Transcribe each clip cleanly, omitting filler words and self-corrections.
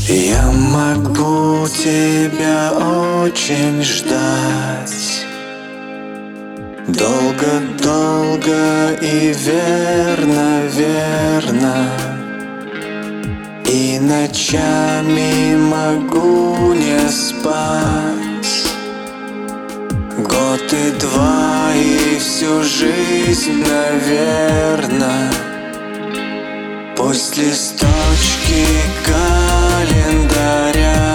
Я могу тебя очень ждать, долго-долго и верно, верно. И ночами могу не спать, год и два и всю жизнь, наверно. Пусть листочки календаря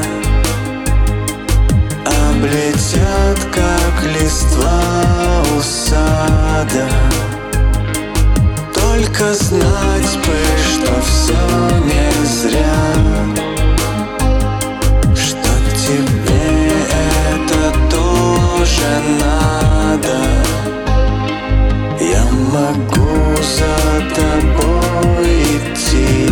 облетят, как листва у сада. Только знать бы, что все не зря, что тебе это тоже надо. Я могу за тобой идти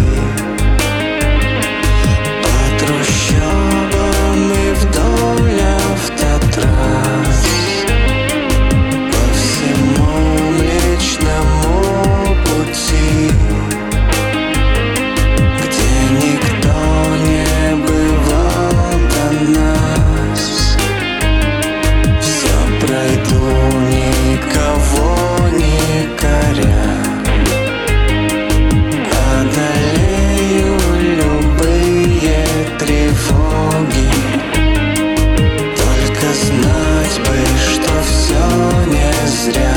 по трущобам и вдоль автотрасс, по всему Млечному пути, где никто не бывал до нас. Все пройду, никого не коря, одолею любые тревоги. Только знать бы, что все не зря,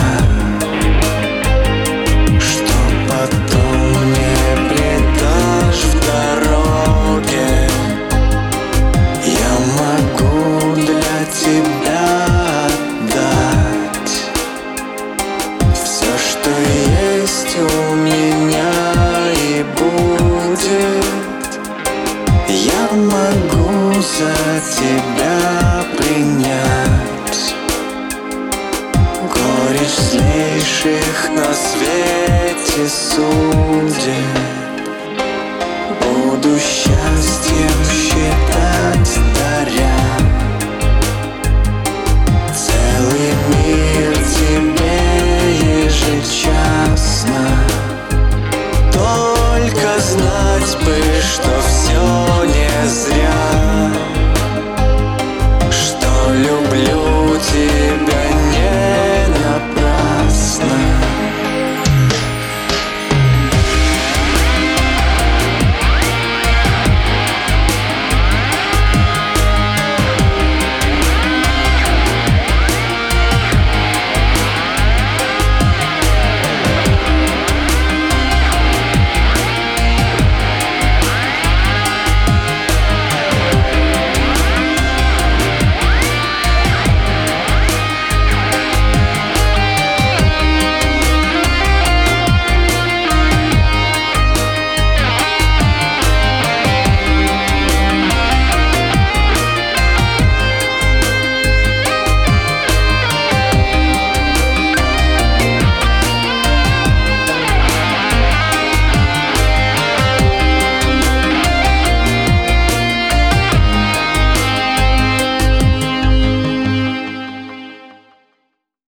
что потом не предашь в дороге. Я могу для тебя отдать все, что есть у меня и будет. Я могу за тебя принять горечь злейших на свете судеб. Буду счастьем считать, даря целый мир тебе ежечасно. Только знать бы, что